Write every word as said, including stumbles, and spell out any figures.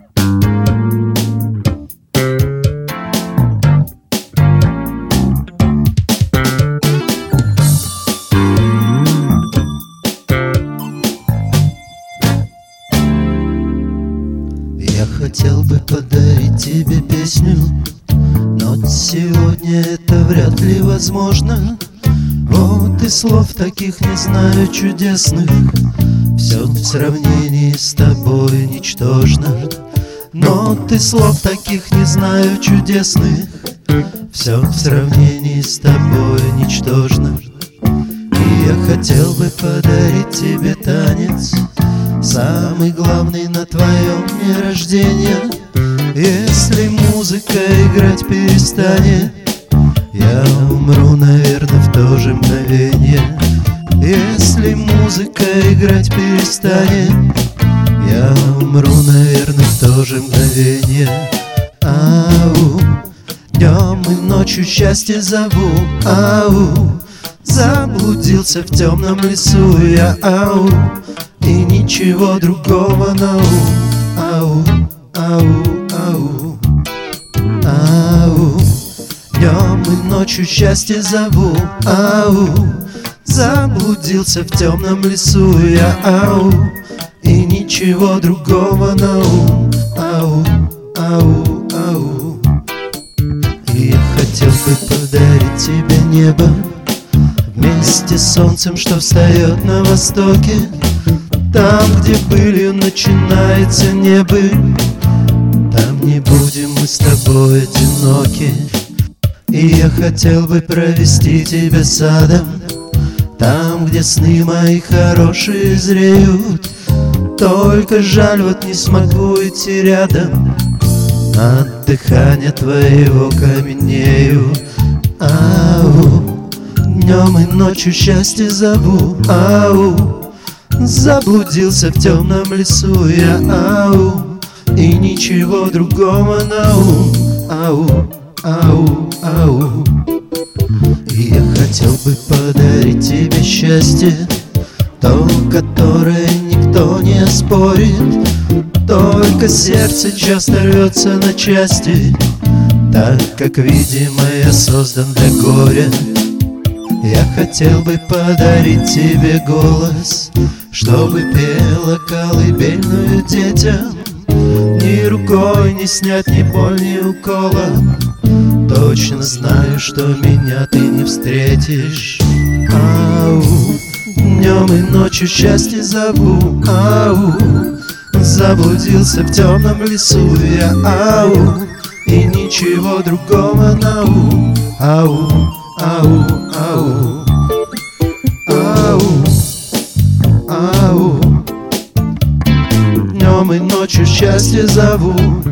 Я хотел бы подарить тебе песню, но сегодня это вряд ли возможно. Вот и слов таких не знаю чудесных, все в сравнении с тобой ничтожно. Но ты слов таких не знаю чудесных, все в сравнении с тобой ничтожно. И я хотел бы подарить тебе танец, самый главный на твоем дне рождения. Если музыка играть перестанет, я умру, наверное, в то же мгновение. Если музыка играть перестанет, я умру, наверное, в то же мгновение. Ау, днем и ночью счастье зову. Ау, заблудился в темном лесу я. Ау, и ничего другого на ум. Ау, ау, ау, ау, днем и ночью счастье зову. Ау, заблудился в темном лесу я. Ау, и ничего другого на ум. Ау, ау, ау. И я хотел бы подарить тебе небо вместе с солнцем, что встает на востоке. Там, где былью начинается небыль, там не будем мы с тобой одиноки. И я хотел бы провести тебя садом, там, где сны мои хорошие зреют. Только жаль, вот не смогу идти рядом, от дыхания твоего каменею. Ау, днем и ночью счастье зову. Ау, заблудился в темном лесу я. Ау, и ничего другого на ум. Ау, ау, ау. И я хотел бы подарить тебе счастье, то, которое никто не оспорит. Только сердце часто рвется на части, так как, видимо, я создан для горя. Я хотел бы подарить тебе голос, чтобы пела колыбельную детям. Ни рукой не снять ни боль, ни укола. Точно знаю, что меня ты не встретишь. Ау, днем и ночью счастье зову. Ау, заблудился в темном лесу я. Ау, и ничего другого на ум. Ау, ау, ау, ау, ау, днем и ночью счастье зову.